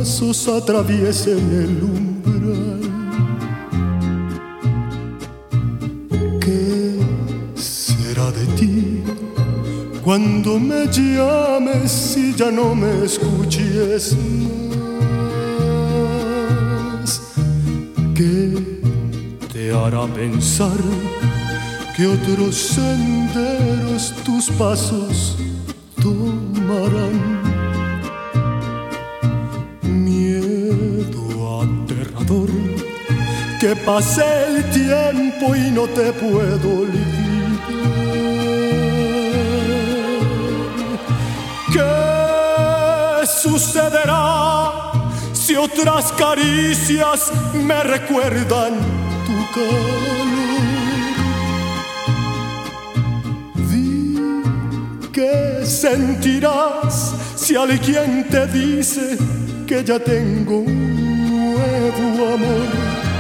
pasos atraviesen el umbral. ¿Qué será de ti cuando me llames y ya no me escuches más? ¿Qué te hará pensar que otros senderos tus pasos tomarán? Miedo aterrador, que pase el tiempo y no te puedo olvidar. ¿Qué sucederá si otras caricias me recuerdan tu calor? Di que sentirás si alguien te dice que ya tengo un nuevo amor.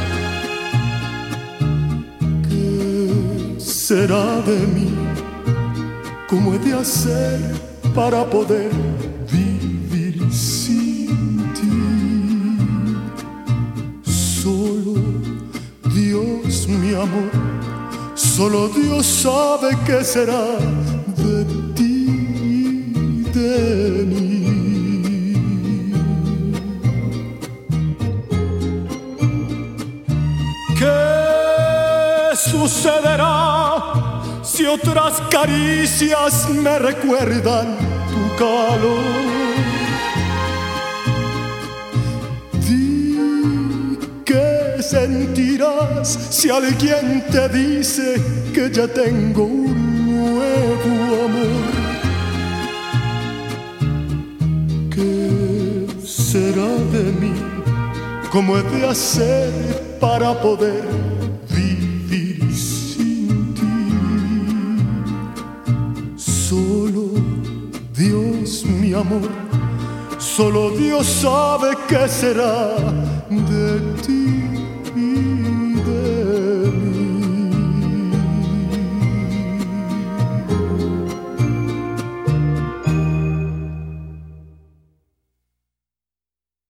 ¿Qué será de mí? ¿Cómo he de hacer para poder vivir sin ti? Solo Dios, mi amor, solo Dios sabe qué será de ti y de mí. ¿Qué sucederá si otras caricias me recuerdan tu calor? Di que sentirás si alguien te dice que ya tengo un nuevo amor. ¿Qué será de mí? ¿Cómo he de hacer para poder vivir sin ti? Solo Dios, mi amor, solo Dios sabe qué será de ti.